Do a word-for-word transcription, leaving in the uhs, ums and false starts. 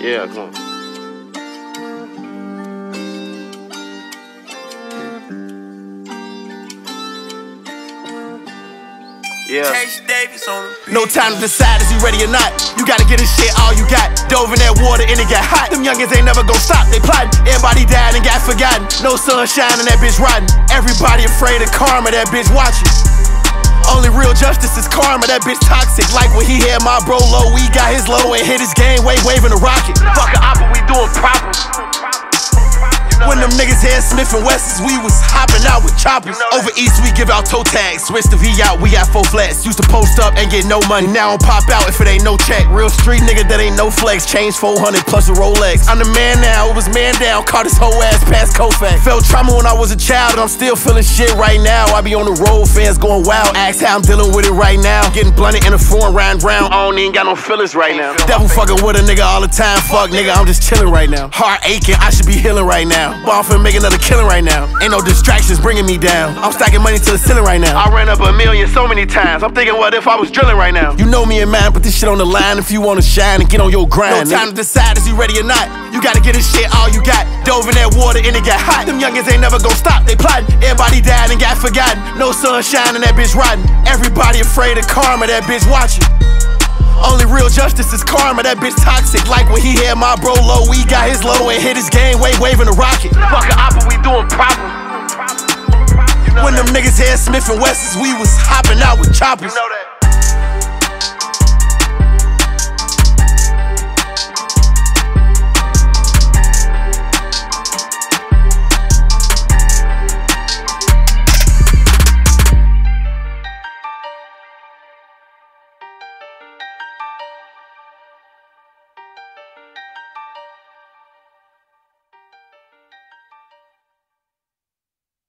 Yeah, come on. Yeah. No time to decide, is he ready or not? You gotta get his shit all you got. Dove in that water and it got hot. Them youngins ain't never gon' stop, they plotting. Everybody died and got forgotten. No sunshine and that bitch rotten. Everybody afraid of karma, that bitch watching. Only real justice is karma, that bitch toxic. Like when he had my bro low, we got his low and hit his game way waving a rocket. Fuck a oppa, we doing proper. When them niggas had Smith and Wessons, we was hopping out with choppers. Over East, we give out toe tags. Switch the V out, we got four flats. Used to post up and get no money. Now I'm pop out if it ain't no check. Real street nigga that ain't no flex. Change four hundred plus a Rolex. I'm the man now, it was man down. Caught his whole ass past Kofax. Felt trauma when I was a child, and I'm still feeling shit right now. I be on the road, fans going wild. Ask how I'm dealing with it right now. Getting blunted in a foreign round round. I don't even got no feelings right now. Devil fucking with a nigga all the time. Fuck nigga, I'm just chilling right now. Heart aching, I should be healing right now. But I'm finna make another killing right now. Ain't no distractions bringing me down. I'm stacking money to the ceiling right now. I ran up a million so many times. I'm thinking, what if I was drilling right now? You know me and mine, put this shit on the line if you wanna shine and get on your grind. No time to decide, is he ready or not? You gotta get his shit all you got. Dove in that water and it got hot. Them youngins ain't never gon' stop, they plotting. Everybody died and got forgotten. No sunshine and that bitch rotten. Everybody afraid of karma, that bitch watching. Only real justice is karma, that bitch toxic. Like when he had my bro low, we got his low and hit his game way waving a rocket. Fuck a oppa, we doing proper. When them niggas had Smith and Wessons, we was hopping out with choppers. You know that.